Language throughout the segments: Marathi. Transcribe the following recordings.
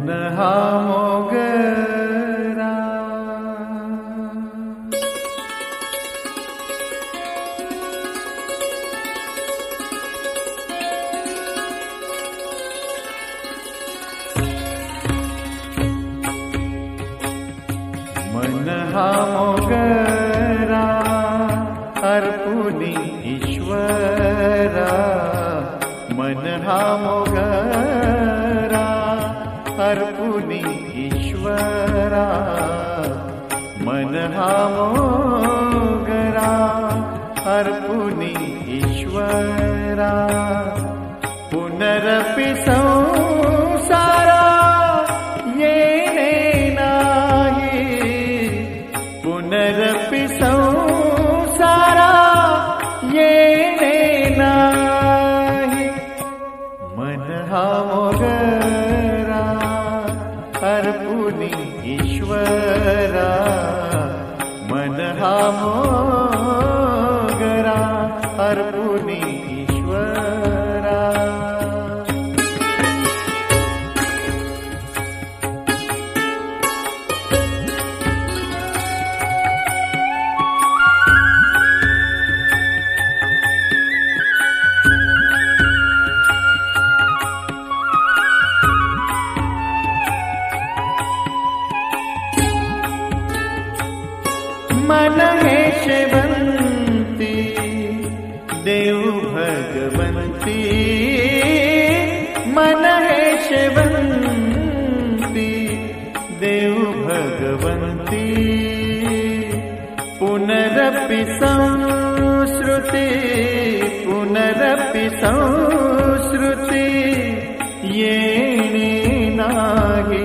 मन हा मोगरा मन हा मोगरा अर्पुनी ईश्वरा मन हा मोगरा अर्पुनी ईश्वरा मन हा मोगरा अर्पुनी ईश्वरा पुनरपि संसारा येणे नाही पुनरपि संसारा येणे नाही मन हा मोगरा अर्पुनी ईश्वरा मन हा मोगरा अर्पुनी ईश्वरा मन हे शेवंती देव भगवंती मन हे शेवंती देव भगवंती पुनरपि संस्कृति पुनरपि संस्कृति येणे नाही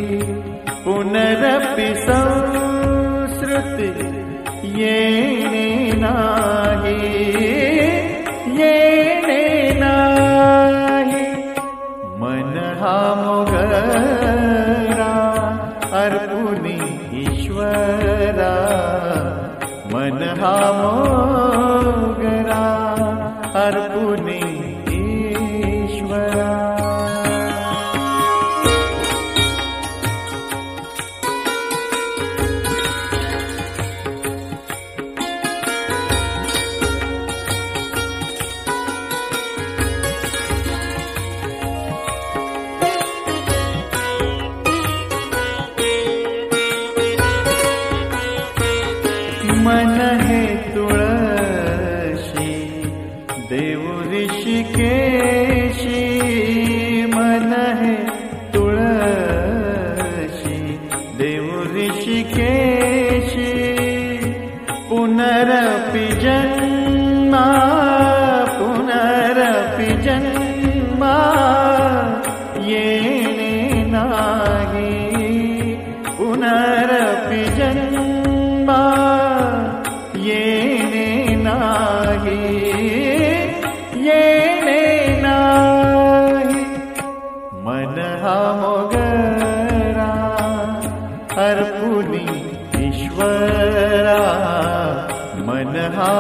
पुनरपि संस्कृति येणे नाही येणे नाही मन हा मोगरा अर्पुनी ईश्वरा मन हा मोगरा अर्पुनी ईश्वरा मन हे तुळशी देव ऋषिकेशी मन हे तुळशी देव ऋषिकेशी पुनरपि जन्मा पुनरपि जन्मा येणे नाही पुनरपि जन्मा येणे नाही येणे नाही मन हा मोगरा अर्पुनी ईश्वरा मन हा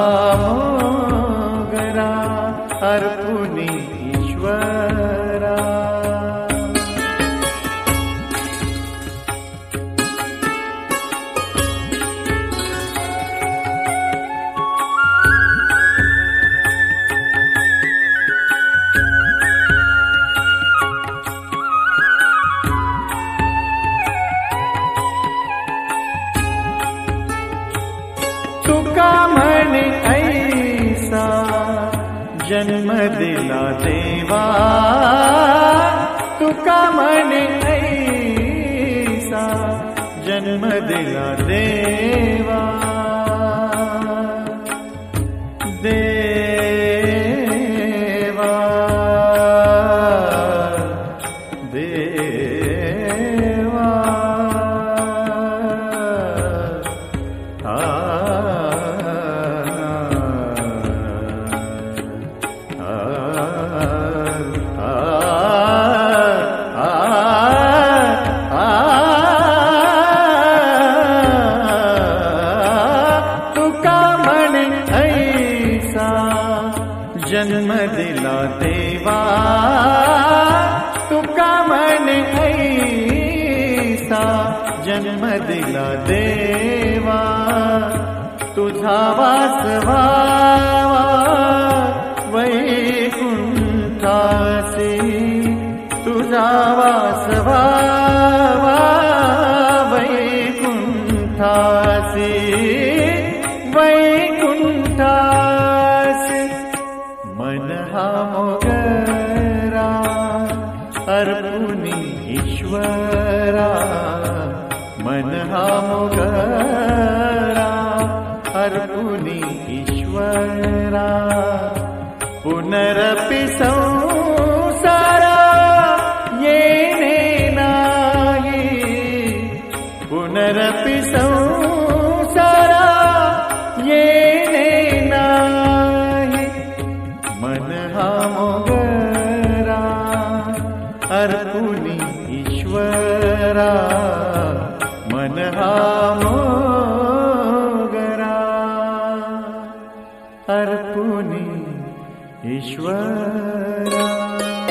मोगरा अर्पुनी ईश्वरा तुका म्हणे ऐसा जन्म दिला देवा तुका म्हणे ऐसा जन्म दिला देवा देवा देवा जन्म दिला देवा तुका म्हणे दिला देवा, तुझा वास व्हावा वैकुंठासी, तुझा वास व्हावा वैकुंठासी, वैकुंठासी. मन हा मोगरा अर्पुनी ईश्वरा, मन हा मोगरा अर्पुनी ईश्वरा. पुनरपि संसारा येणे नाही, पुनरपि संसारा येणे नाही. मन हा मोगरा अर्पुनी ईश्वरा, मन हा मोगरा अर्पुनी ईश्वरा.